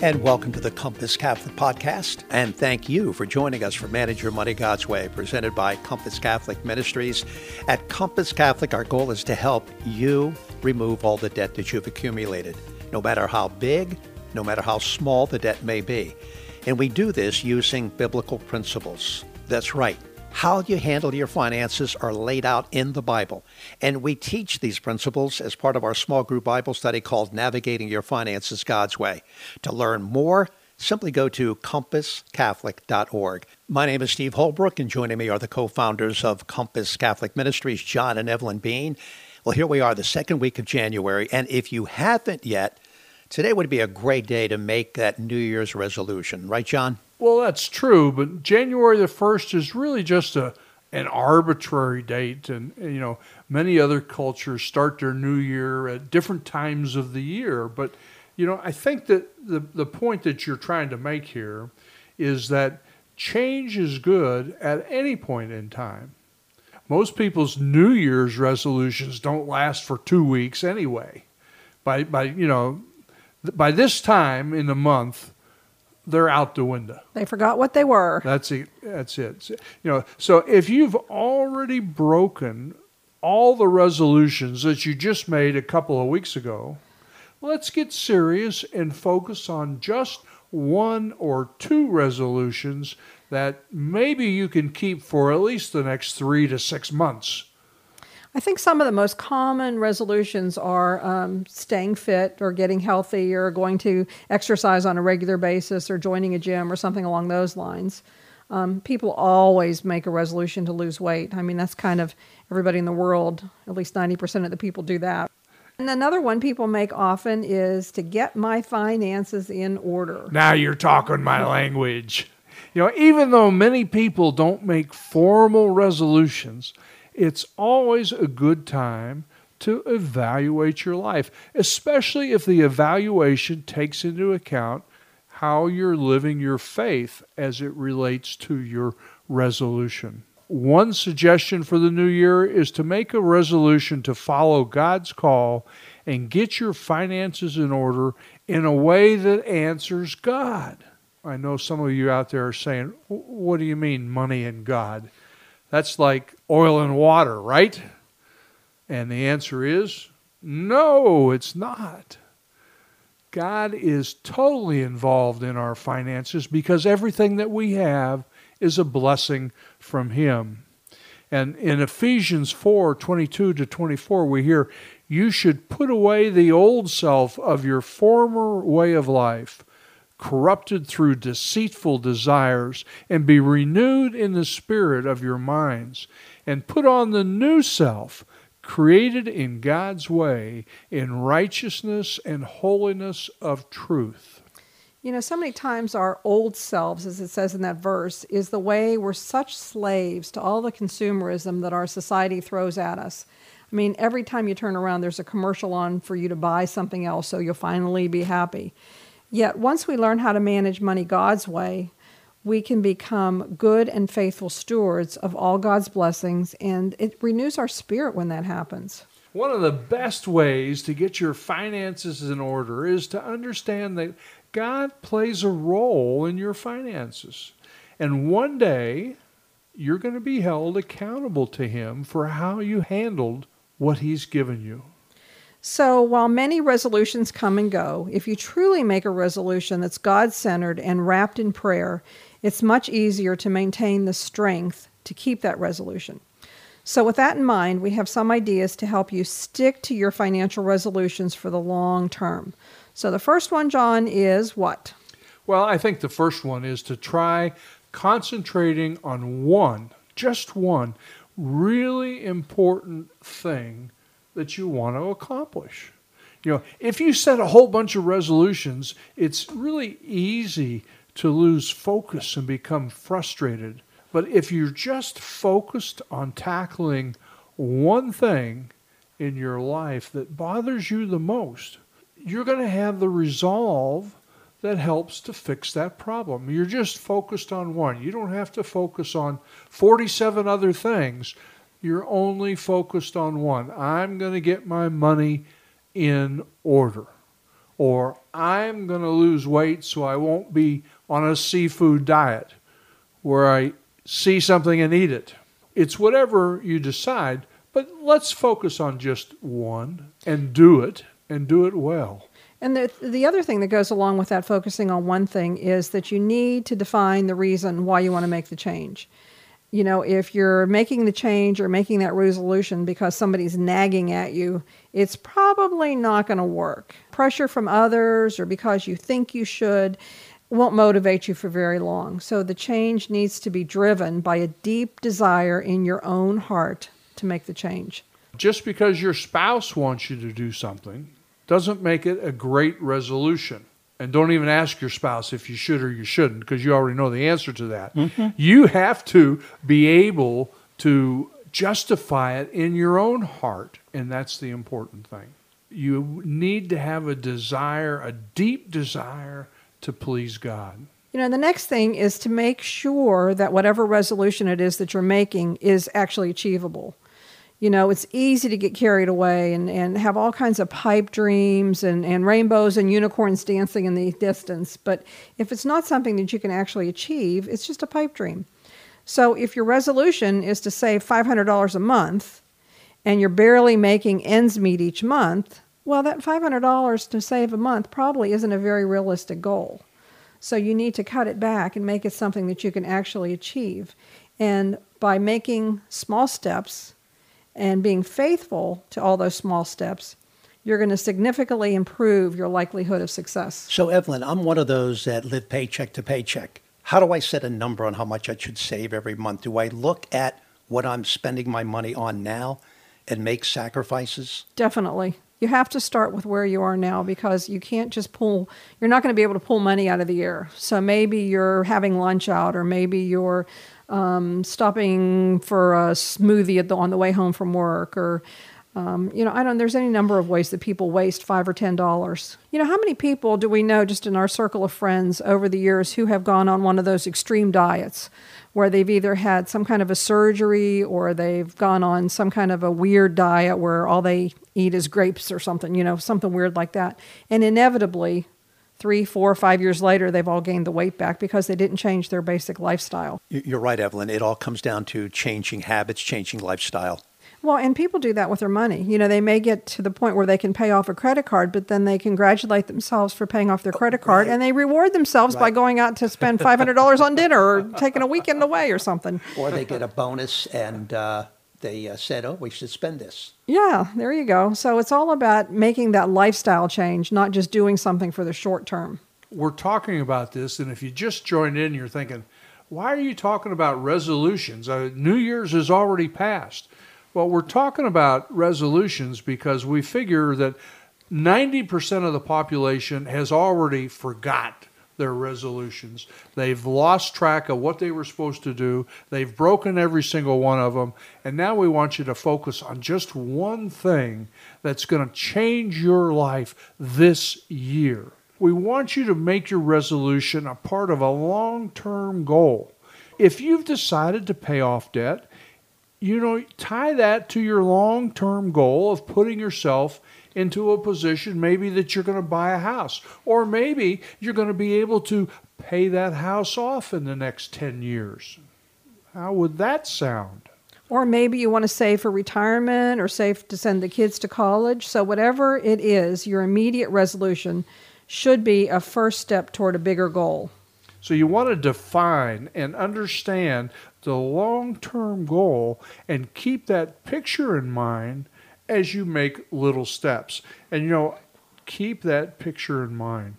And welcome to the Compass Catholic Podcast. And thank you for joining us for Manage Your Money God's Way, presented by Compass Catholic Ministries. At Compass Catholic, our goal is to help you remove all the debt that you've accumulated, no matter how big, no matter how small the debt may be. And we do this using biblical principles. That's right. How you handle your finances are laid out in the Bible. And we teach these principles as part of our small group Bible study called Navigating Your Finances God's Way. To learn more, simply go to compasscatholic.org. My name is Steve Holbrook, and joining me are the co-founders of Compass Catholic Ministries, John and Evelyn Bean. Well, here we are, the second week of January, and if you haven't yet, today would be a great day to make that New Year's resolution. Right, John? Well, that's true, but January the 1st is really just an arbitrary date. And, many other cultures start their new year at different times of the year. But, I think that the point that you're trying to make here is that change is good at any point in time. Most people's New Year's resolutions don't last for 2 weeks anyway. By this time in the month, they're out the window. They forgot what they were. That's it. So if you've already broken all the resolutions that you just made a couple of weeks ago, let's get serious and focus on just one or two resolutions that maybe you can keep for at least the next 3 to 6 months. I think some of the most common resolutions are staying fit or getting healthy or going to exercise on a regular basis or joining a gym or something along those lines. People always make a resolution to lose weight. I mean, that's kind of everybody in the world, at least 90% of the people do that. And another one people make often is to get my finances in order. Now you're talking my language. Even though many people don't make formal resolutions, it's always a good time to evaluate your life, especially if the evaluation takes into account how you're living your faith as it relates to your resolution. One suggestion for the new year is to make a resolution to follow God's call and get your finances in order in a way that answers God. I know some of you out there are saying, what do you mean, money and God? That's like oil and water, right? And the answer is, no, it's not. God is totally involved in our finances because everything that we have is a blessing from Him. And in Ephesians 4:22-24, we hear, you should put away the old self of your former way of life, corrupted through deceitful desires, and be renewed in the spirit of your minds, and put on the new self, created in God's way, in righteousness and holiness of truth. So many times our old selves, as it says in that verse, is the way we're such slaves to all the consumerism that our society throws at us. I mean, every time you turn around, there's a commercial on for you to buy something else so you'll finally be happy. Yet once we learn how to manage money God's way, we can become good and faithful stewards of all God's blessings, and it renews our spirit when that happens. One of the best ways to get your finances in order is to understand that God plays a role in your finances. And one day, you're going to be held accountable to Him for how you handled what He's given you. So while many resolutions come and go, if you truly make a resolution that's God-centered and wrapped in prayer, it's much easier to maintain the strength to keep that resolution. So with that in mind, we have some ideas to help you stick to your financial resolutions for the long term. So the first one, John, is what? Well, I think the first one is to try concentrating on just one really important thing that you want to accomplish. If you set a whole bunch of resolutions, it's really easy to lose focus and become frustrated. But if you're just focused on tackling one thing in your life that bothers you the most, you're going to have the resolve that helps to fix that problem. You're just focused on one. You don't have to focus on 47 other things. You're only focused on one. I'm going to get my money in order. or I'm going to lose weight so I won't be on a seafood diet where I see something and eat it. It's whatever you decide, but let's focus on just one and do it well. And the other thing that goes along with that, focusing on one thing, is that you need to define the reason why you want to make the change. You know, if you're making the change or making that resolution because somebody's nagging at you, it's probably not going to work. Pressure from others or because you think you should won't motivate you for very long. So the change needs to be driven by a deep desire in your own heart to make the change. Just because your spouse wants you to do something doesn't make it a great resolution. And don't even ask your spouse if you should or you shouldn't, because you already know the answer to that. Mm-hmm. You have to be able to justify it in your own heart, and that's the important thing. You need to have a desire, a deep desire to please God. You know, the next thing is to make sure that whatever resolution it is that you're making is actually achievable. You know, it's easy to get carried away and have all kinds of pipe dreams and rainbows and unicorns dancing in the distance. But if it's not something that you can actually achieve, it's just a pipe dream. So if your resolution is to save $500 a month and you're barely making ends meet each month, well, that $500 to save a month probably isn't a very realistic goal. So you need to cut it back and make it something that you can actually achieve. And by making small steps and being faithful to all those small steps, you're going to significantly improve your likelihood of success. So, Evelyn, I'm one of those that live paycheck to paycheck. How do I set a number on how much I should save every month? Do I look at what I'm spending my money on now and make sacrifices? Definitely. You have to start with where you are now, because you can't just you're not going to be able to pull money out of the air. So maybe you're having lunch out, or maybe you're stopping for a smoothie on the way home from work, or, there's any number of ways that people waste $5 or $10. You know, how many people do we know just in our circle of friends over the years who have gone on one of those extreme diets where they've either had some kind of a surgery or they've gone on some kind of a weird diet where all they eat is grapes or something, something weird like that. And inevitably, 3, 4, 5 years later, they've all gained the weight back because they didn't change their basic lifestyle. You're right, Evelyn. It all comes down to changing habits, changing lifestyle. Well, and people do that with their money. You know, they may get to the point where they can pay off a credit card, but then they congratulate themselves for paying off their credit card, and they reward themselves by going out to spend $500 on dinner or taking a weekend away or something. Or they get a bonus and they said, we should spend this. Yeah, there you go. So it's all about making that lifestyle change, not just doing something for the short term. We're talking about this, and if you just joined in, you're thinking, why are you talking about resolutions? New Year's is already passed. Well, we're talking about resolutions because we figure that 90% of the population has already forgot their resolutions. They've lost track of what they were supposed to do. They've broken every single one of them. And now we want you to focus on just one thing that's going to change your life this year. We want you to make your resolution a part of a long-term goal. If you've decided to pay off debt, tie that to your long-term goal of putting yourself into a position maybe that you're going to buy a house, or maybe you're going to be able to pay that house off in the next 10 years. How would that sound? Or maybe you want to save for retirement or save to send the kids to college. So whatever it is, your immediate resolution should be a first step toward a bigger goal. So you want to define and understand the long-term goal and keep that picture in mind as you make little steps. And, keep that picture in mind.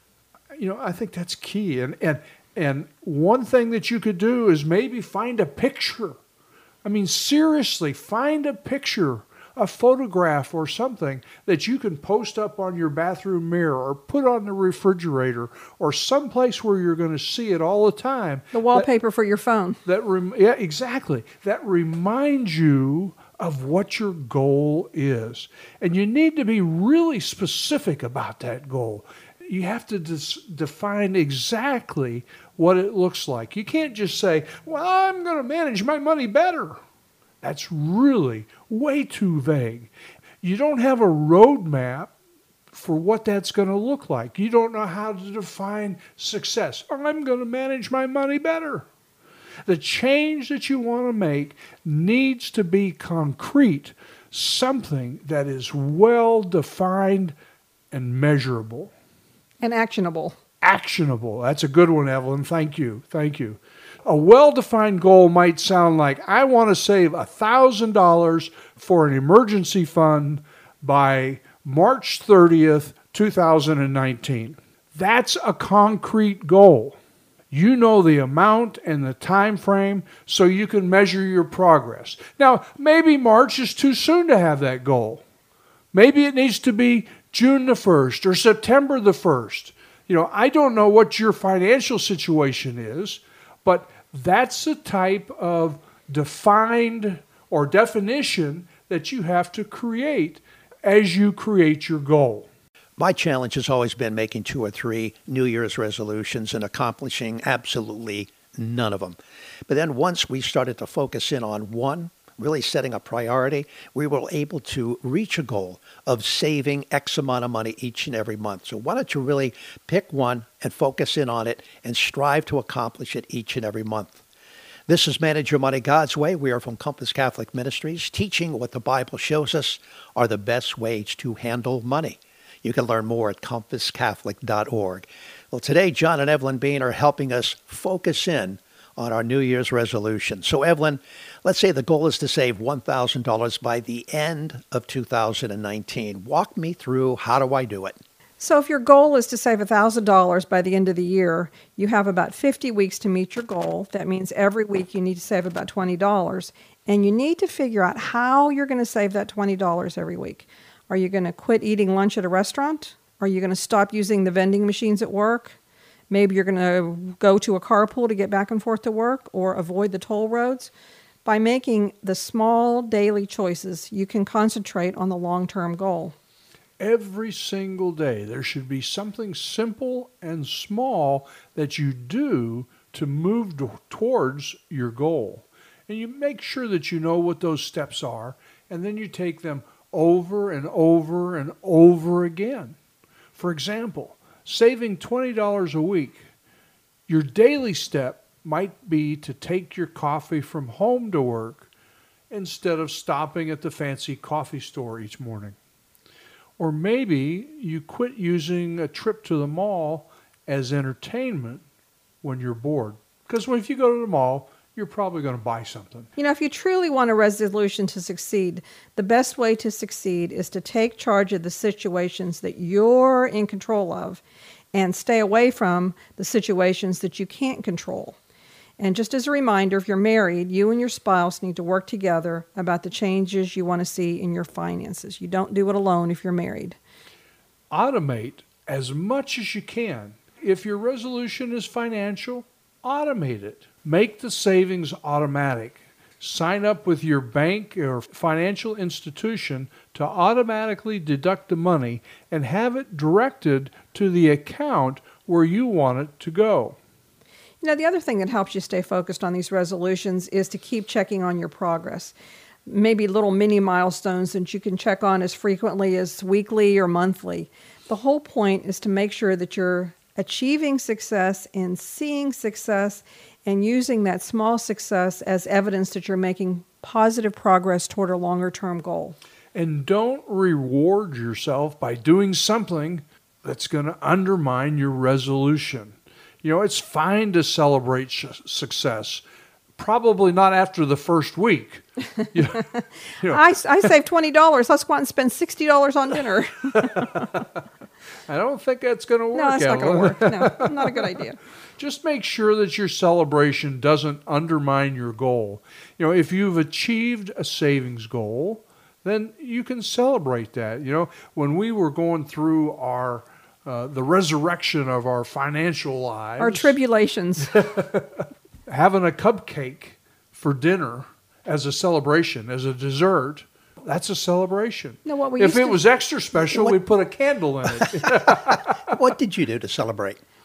I think that's key. And one thing that you could do is maybe find a picture. I mean, seriously, find a picture, a photograph or something that you can post up on your bathroom mirror or put on the refrigerator or someplace where you're going to see it all the time. The wallpaper for your phone. Yeah, exactly. That reminds you of what your goal is. And you need to be really specific about that goal. You have to define exactly what it looks like. You can't just say, well, I'm going to manage my money better. That's really way too vague. You don't have a roadmap for what that's going to look like. You don't know how to define success. I'm going to manage my money better. The change that you want to make needs to be concrete, something that is well defined and measurable. And actionable. Actionable. That's a good one, Evelyn. Thank you. Thank you. A well-defined goal might sound like, I want to save $1,000 for an emergency fund by March 30th, 2019. That's a concrete goal. You know the amount and the time frame so you can measure your progress. Now, maybe March is too soon to have that goal. Maybe it needs to be June the 1st or September the 1st. I don't know what your financial situation is, but that's the type of defined or definition that you have to create as you create your goal. My challenge has always been making 2 or 3 New Year's resolutions and accomplishing absolutely none of them. But then once we started to focus in on one, really setting a priority, we were able to reach a goal of saving X amount of money each and every month. So why don't you really pick one and focus in on it and strive to accomplish it each and every month. This is Manage Your Money God's Way. We are from Compass Catholic Ministries, teaching what the Bible shows us are the best ways to handle money. You can learn more at compasscatholic.org. Well, today, John and Evelyn Bean are helping us focus in on our New Year's resolution. So, Evelyn, let's say the goal is to save $1,000 by the end of 2019. Walk me through, how do I do it? So if your goal is to save $1,000 by the end of the year, you have about 50 weeks to meet your goal. That means every week you need to save about $20. And you need to figure out how you're going to save that $20 every week. Are you going to quit eating lunch at a restaurant? Are you going to stop using the vending machines at work? Maybe you're going to go to a carpool to get back and forth to work or avoid the toll roads. By making the small daily choices, you can concentrate on the long-term goal. Every single day, there should be something simple and small that you do to move towards your goal. And you make sure that you know what those steps are, and then you take them over and over and over again. For example, saving $20 a week, your daily step might be to take your coffee from home to work instead of stopping at the fancy coffee store each morning. Or maybe you quit using a trip to the mall as entertainment when you're bored. Because if you go to the mall, you're probably going to buy something. If you truly want a resolution to succeed, the best way to succeed is to take charge of the situations that you're in control of and stay away from the situations that you can't control. And just as a reminder, if you're married, you and your spouse need to work together about the changes you want to see in your finances. You don't do it alone if you're married. Automate as much as you can. If your resolution is financial, automate it. Make the savings automatic. Sign up with your bank or financial institution to automatically deduct the money and have it directed to the account where you want it to go. The other thing that helps you stay focused on these resolutions is to keep checking on your progress. Maybe little mini milestones that you can check on as frequently as weekly or monthly. The whole point is to make sure that you're achieving success and seeing success and using that small success as evidence that you're making positive progress toward a longer-term goal. And don't reward yourself by doing something that's going to undermine your resolution. It's fine to celebrate success. Probably not after the first week. I saved $20. Let's go out and spend $60 on dinner. I don't think that's going to work. No, that's not going to work. No, not a good idea. Just make sure that your celebration doesn't undermine your goal. If you've achieved a savings goal, then you can celebrate that. When we were going through the resurrection of our financial lives. Our tribulations. Having a cupcake for dinner as a celebration, as a dessert, that's a celebration. No, if it was extra special, we'd put a candle in it. What did you do to celebrate?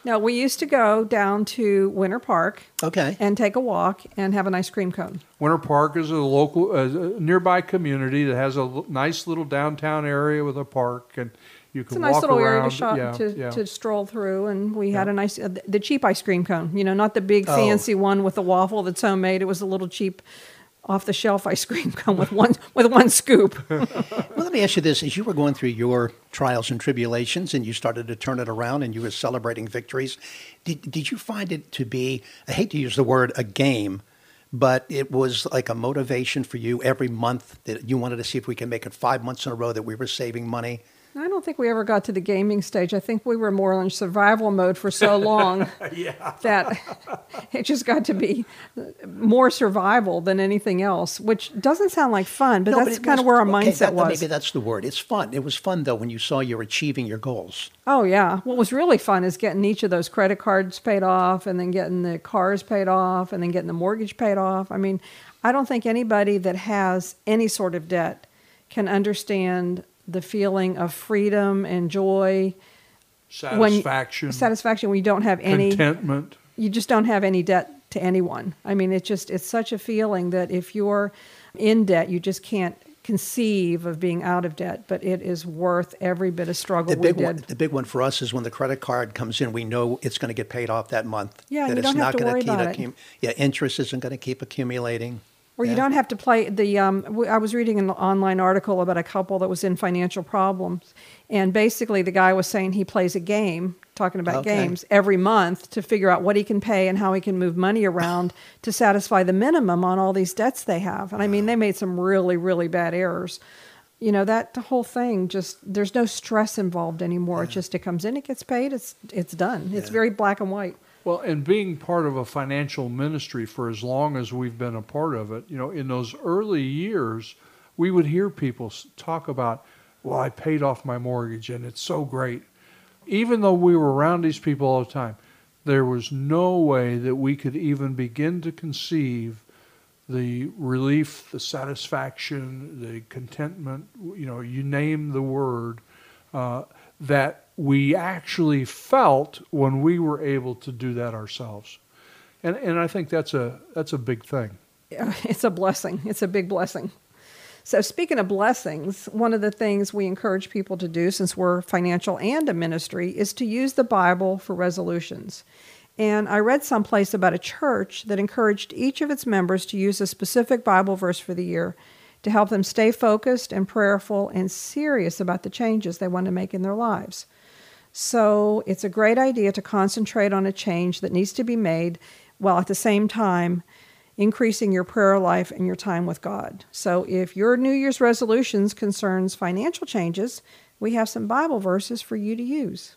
No, we used to go down to Winter Park Okay. and take a walk and have an ice cream cone. Winter Park is a local, nearby community that has a nice little downtown area with a park, and you It's a can nice walk little around. area to shop, Yeah. to stroll through, and we had a nice, the cheap ice cream cone. You know, not the big fancy one with the waffle that's homemade. It was a little cheap, off-the-shelf ice cream cone with one scoop. Well, let me ask you this. As you were going through your trials and tribulations and you started to turn it around and you were celebrating victories, did you find it to be, I hate to use the word a game, but it was like a motivation for you every month that you wanted to see if we can make it 5 months in a row that we were saving money? I don't think we ever got to the gaming stage. I think we were more in survival mode for so long that it just got to be more survival than anything else, which doesn't sound like fun, but No, that's it kind of was- where our okay, mindset was. Maybe that's the word. It's fun. It was fun, though, when you saw you're achieving your goals. Oh, yeah. What was really fun is getting each of those credit cards paid off and then getting the cars paid off and then getting the mortgage paid off. I mean, I don't think anybody that has any sort of debt can understand the feeling of freedom and joy. Satisfaction. Satisfaction when you don't have any, Contentment. you just don't have any debt to anyone. I mean, it's such a feeling that if you're in debt, you just can't conceive of being out of debt, but it is worth every bit of struggle we did. The big one for us is when the credit card comes in, we know it's going to get paid off that month. Yeah, that you it's don't have not to gonna worry keep about it. Interest isn't going to keep accumulating. Or you don't have to play the. I was reading an online article about a couple that was in financial problems, and basically the guy was saying he plays a game, talking about games, every month to figure out what he can pay and how he can move money around to satisfy the minimum on all these debts they have. And I mean, they made some really, really bad errors. You know, that whole thing just, there's no stress involved anymore. It comes in, it gets paid, it's done. It's very black and white. Well, and being part of a financial ministry for as long as we've been a part of it, you know, in those early years, we would hear people talk about, well, I paid off my mortgage and it's so great. Even though we were around these people all the time, there was no way that we could even begin to conceive the relief, the satisfaction, the contentment, you know, you name the word, that we actually felt when we were able to do that ourselves. And I think that's a big thing. It's a blessing. It's a big blessing. So speaking of blessings, one of the things we encourage people to do, since we're financial and a ministry, is to use the Bible for resolutions. And I read someplace about a church that encouraged each of its members to use a specific Bible verse for the year to help them stay focused and prayerful and serious about the changes they want to make in their lives. So it's a great idea to concentrate on a change that needs to be made while at the same time increasing your prayer life and your time with God. So if your New Year's resolutions concerns financial changes, we have some Bible verses for you to use.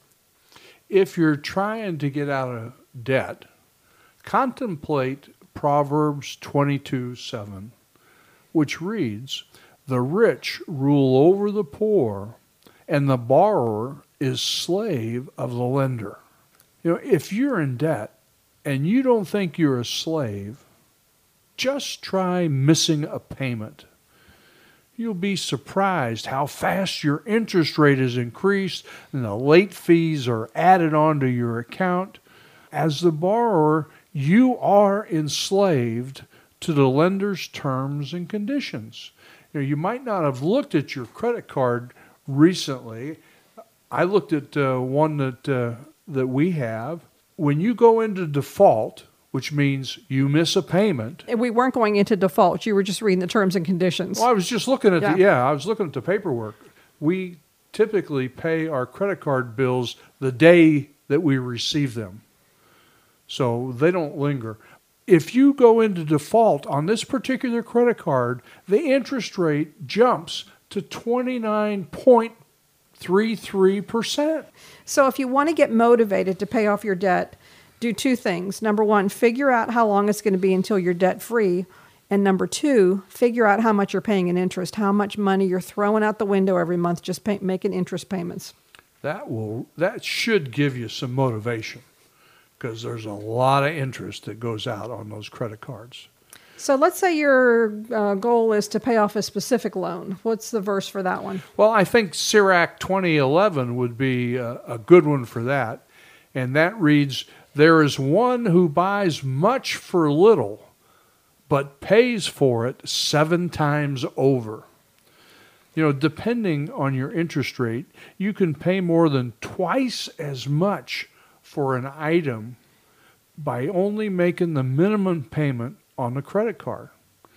If you're trying to get out of debt, contemplate Proverbs 22:7, which reads, "The rich rule over the poor, and the borrower is slave of the lender." You know, if you're in debt and you don't think you're a slave, just try missing a payment. You'll be surprised how fast your interest rate is increased and the late fees are added onto your account. As the borrower, you are enslaved to the lender's terms and conditions. You know, you might not have looked at your credit card recently. I looked at one that we have. When you go into default, which means you miss a payment. We weren't going into default. You were just reading the terms and conditions. Well, I was just looking at I was looking at the paperwork. We typically pay our credit card bills the day that we receive them. So they don't linger. If you go into default on this particular credit card, the interest rate jumps to 29.33%. So if you want to get motivated to pay off your debt, do two things. Number one, figure out how long it's going to be until you're debt-free. And number two, figure out how much you're paying in interest, how much money you're throwing out the window every month just making interest payments. That should give you some motivation, because there's a lot of interest that goes out on those credit cards. So let's say your goal is to pay off a specific loan. What's the verse for that one? Well, I think Sirach 20:11 would be a good one for that. And that reads, "There is one who buys much for little, but pays for it 7 times over." Depending on your interest rate, you can pay more than twice as much for an item by only making the minimum payment on the credit card.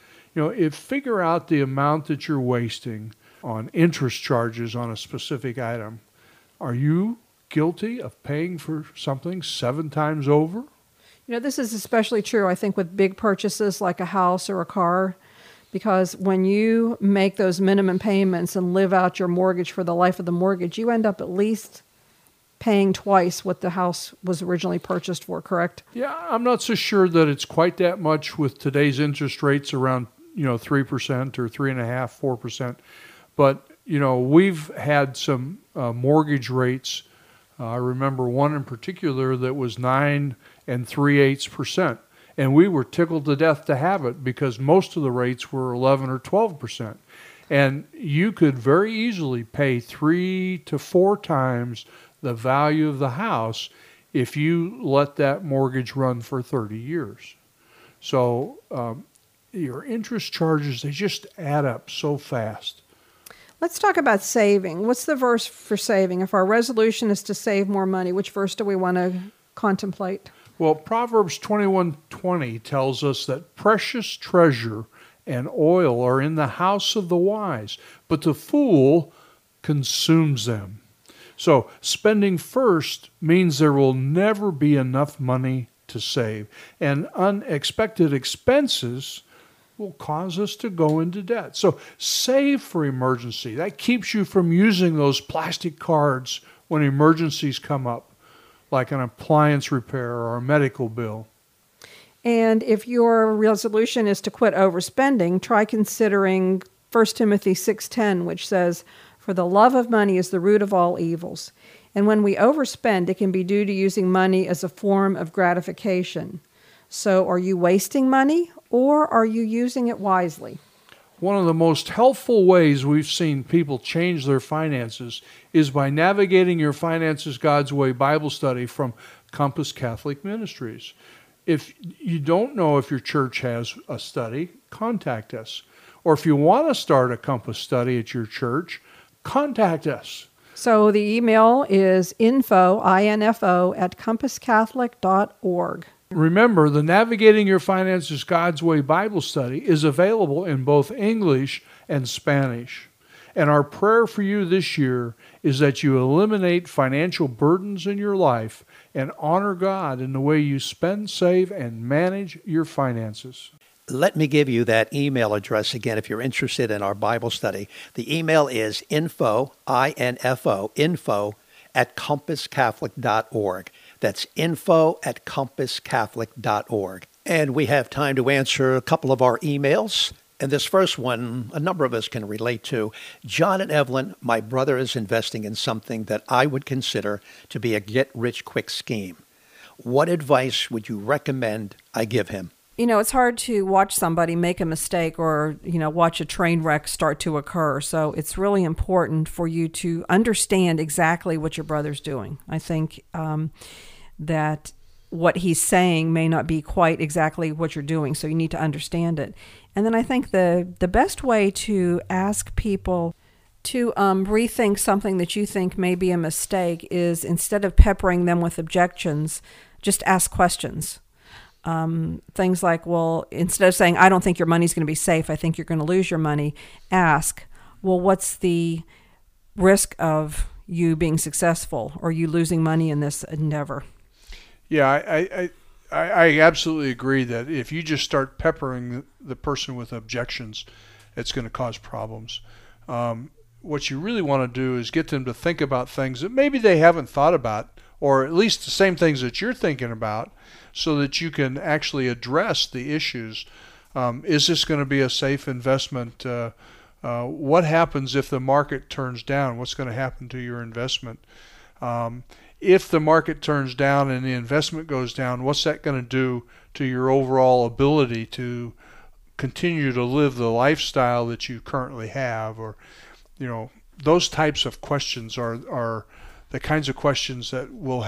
Figure out the amount that you're wasting on interest charges on a specific item. Are you guilty of paying for something 7 times over? This is especially true, I think, with big purchases like a house or a car, because when you make those minimum payments and live out your mortgage for the life of the mortgage, you end up at least paying twice what the house was originally purchased for, correct? Yeah, I'm not so sure that it's quite that much with today's interest rates around 3% or 3.5%, 4%. But we've had some mortgage rates. I remember one in particular that was 9 3/8%, and we were tickled to death to have it because most of the rates were 11 or 12%, and you could very easily pay 3 to 4 times the value of the house if you let that mortgage run for 30 years. So your interest charges, they just add up so fast. Let's talk about saving. What's the verse for saving? If our resolution is to save more money, which verse do we want to contemplate? Well, Proverbs 21:20 tells us that precious treasure and oil are in the house of the wise, but the fool consumes them. So spending first means there will never be enough money to save, and unexpected expenses will cause us to go into debt. So save for emergency. That keeps you from using those plastic cards when emergencies come up, like an appliance repair or a medical bill. And if your resolution is to quit overspending, try considering 1 Timothy 6:10, which says, "For the love of money is the root of all evils." And when we overspend, it can be due to using money as a form of gratification. So are you wasting money, or are you using it wisely? One of the most helpful ways we've seen people change their finances is by navigating your finances God's way Bible study from Compass Catholic Ministries. If you don't know if your church has a study, contact us. Or if you want to start a Compass study at your church, contact us. So the email is info, at compasscatholic.org. Remember, the Navigating Your Finances God's Way Bible study is available in both English and Spanish. And our prayer for you this year is that you eliminate financial burdens in your life and honor God in the way you spend, save, and manage your finances. Let me give you that email address again if you're interested in our Bible study. The email is info at compasscatholic.org. That's info at compasscatholic.org. And we have time to answer a couple of our emails. And this first one, a number of us can relate to. John and Evelyn, my brother is investing in something that I would consider to be a get-rich-quick scheme. What advice would you recommend I give him? It's hard to watch somebody make a mistake or, watch a train wreck start to occur. So it's really important for you to understand exactly what your brother's doing. I think that what he's saying may not be quite exactly what you're doing, so you need to understand it. And then I think the best way to ask people to rethink something that you think may be a mistake is, instead of peppering them with objections, just ask questions. Things like, well, instead of saying, "I don't think your money's going to be safe, I think you're going to lose your money," ask, well, what's the risk of you being successful or you losing money in this endeavor? Yeah, I absolutely agree that if you just start peppering the person with objections, it's going to cause problems. What you really want to do is get them to think about things that maybe they haven't thought about, or at least the same things that you're thinking about, so that you can actually address the issues. Is this going to be a safe investment? What happens if the market turns down? What's going to happen to your investment? If the market turns down and the investment goes down, what's that going to do to your overall ability to continue to live the lifestyle that you currently have? Or, those types of questions are the kinds of questions that will help.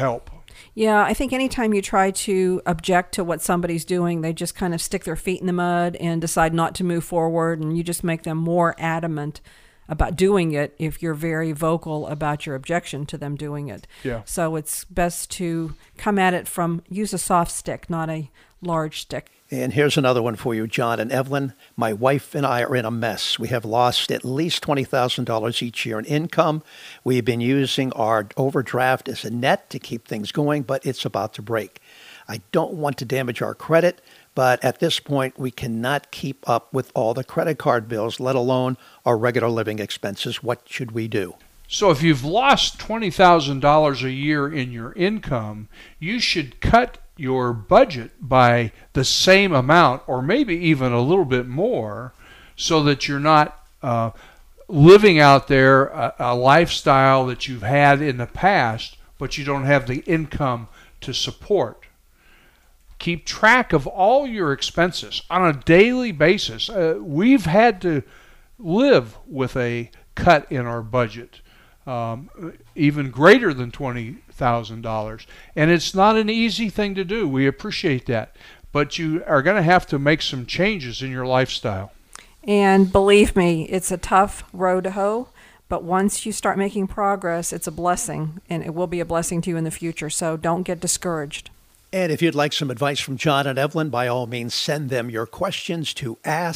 Yeah, I think anytime you try to object to what somebody's doing, they just kind of stick their feet in the mud and decide not to move forward, and you just make them more adamant about doing it if you're very vocal about your objection to them doing it. Yeah. So it's best to come at it use a soft stick, not a large stick. And here's another one for you, John and Evelyn. My wife and I are in a mess. We have lost at least $20,000 each year in income. We've been using our overdraft as a net to keep things going, but it's about to break. I don't want to damage our credit, but at this point, we cannot keep up with all the credit card bills, let alone our regular living expenses. What should we do? So if you've lost $20,000 a year in your income, you should cut your budget by the same amount or maybe even a little bit more so that you're not living out there a lifestyle that you've had in the past, but you don't have the income to support. Keep track of all your expenses on a daily basis. We've had to live with a cut in our budget, even greater than $20,000. And it's not an easy thing to do. We appreciate that. But you are going to have to make some changes in your lifestyle. And believe me, it's a tough road to hoe. But once you start making progress, it's a blessing, and it will be a blessing to you in the future. So don't get discouraged. And if you'd like some advice from John and Evelyn, by all means, send them your questions to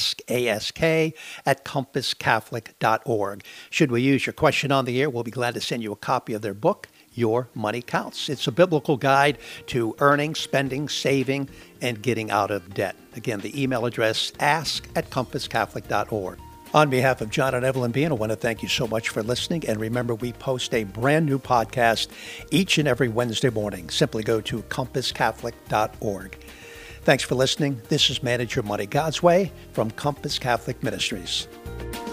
ask@compasscatholic.org. Should we use your question on the air, we'll be glad to send you a copy of their book, Your Money Counts. It's a biblical guide to earning, spending, saving, and getting out of debt. Again, the email address, ask@compasscatholic.org. On behalf of John and Evelyn Bean, I want to thank you so much for listening. And remember, we post a brand new podcast each and every Wednesday morning. Simply go to compasscatholic.org. Thanks for listening. This is Manage Your Money God's Way from Compass Catholic Ministries.